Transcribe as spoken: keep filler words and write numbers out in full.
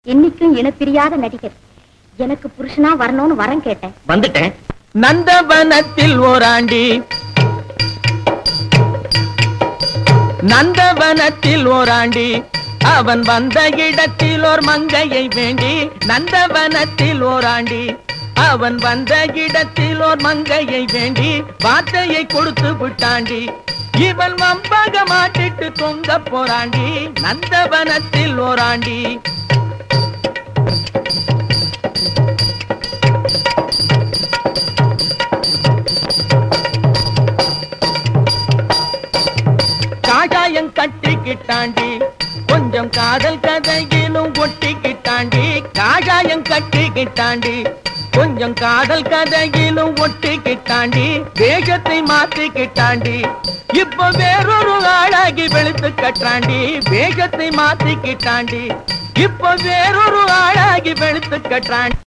என்னைக்கும் இனப்பிரியாத நடிகர் எனக்கு புருஷனா வரணும்னு வரம் கேட்டேன். வந்துட்டேன். நந்தவனத்தில் ஓராண்டி நந்தவனத்தில் ஓராண்டி அவன் வந்த இடத்தில் ஓர் மங்கையை வேண்டி நந்தவனத்தில் ஓராண்டி அவன் வந்த இடத்தில் ஓர் மங்கையை வேண்டி வார்த்தையை கொடுத்து விட்டாண்டி இவன் வம்பக மாட்டிட்டு தொங்க போராண்டி நந்தவனத்தில் ஓராண்டி. காஷாயம் கட்டிக்கிட்டாண்டி கொஞ்சம் காதல் கதையிலும் ஒட்டிக்கிட்டாண்டி காஷாயம் கட்டிக்கிட்டாண்டி கொஞ்சம் காதல் கதையிலும் ஒட்டிக்கிட்டாண்டி வேகத்தை மாத்திக்கிட்டாண்டி இப்ப வேறொரு ஆளாகி வெளுத்து கட்டாண்டி வேகத்தை மாத்திக்கிட்டாண்டி இப்ப வேறொரு ஆளாகி வெளுத்து கட்டாண்டி.